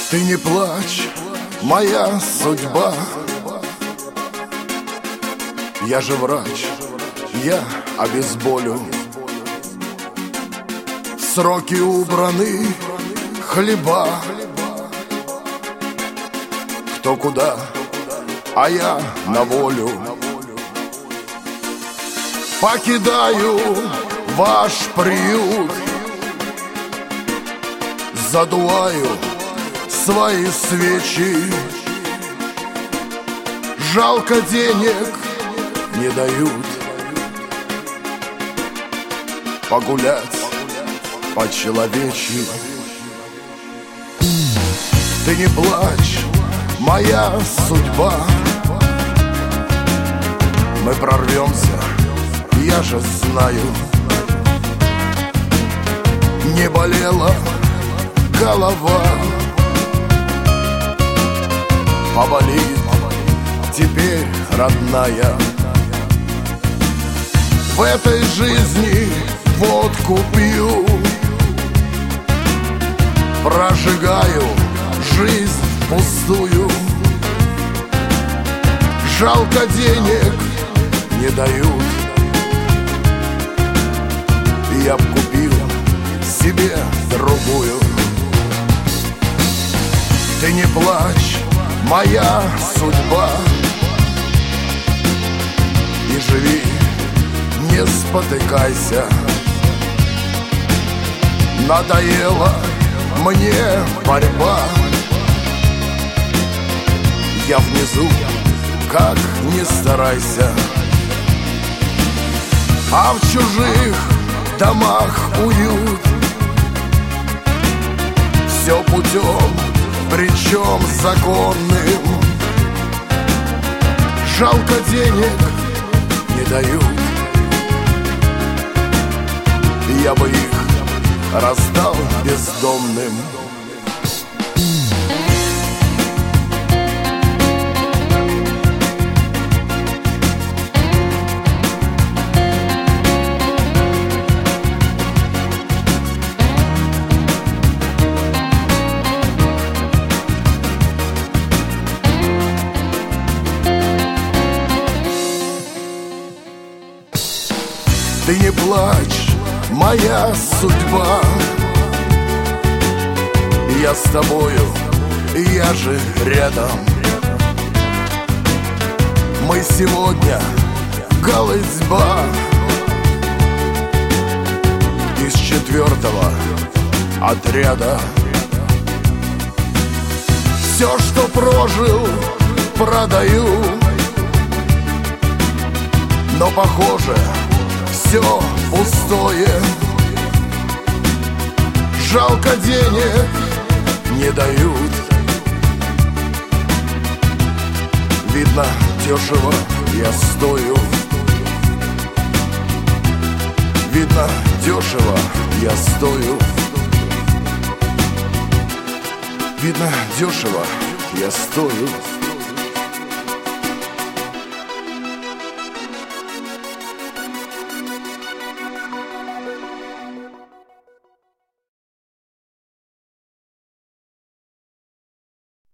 Ты не плачь, моя судьба. Я же врач, я обезболю. В сроки убраны хлеба. Кто куда, а я на волю. Покидаю ваш приют, задуваю свои свечи. Жалко, денег не дают погулять по-человечьи. Ты не плачь, моя судьба. Мы прорвемся, я же знаю. Не болела голова, поболит теперь, родная. В этой жизни водку пью, прожигаю жизнь пустую. Жалко, денег не дают. Я б купил себе другую. Ты не плачь, моя судьба. И живи, не спотыкайся. Надоела мне борьба. Я внизу, как ни старайся. А в чужих домах уют. Все путем, причем законным. Жалко, денег не дают. Я бы их раздал бездомным. Ты не плачь, моя судьба. Я с тобою, я же рядом. Мы сегодня голытьба из 4-го отряда. Все, что прожил, продаю. Но похоже, все пустое. Жалко, денег не дают. Видно, дешево я стою. Видно, дешево я стою. Видно, дешево я стою.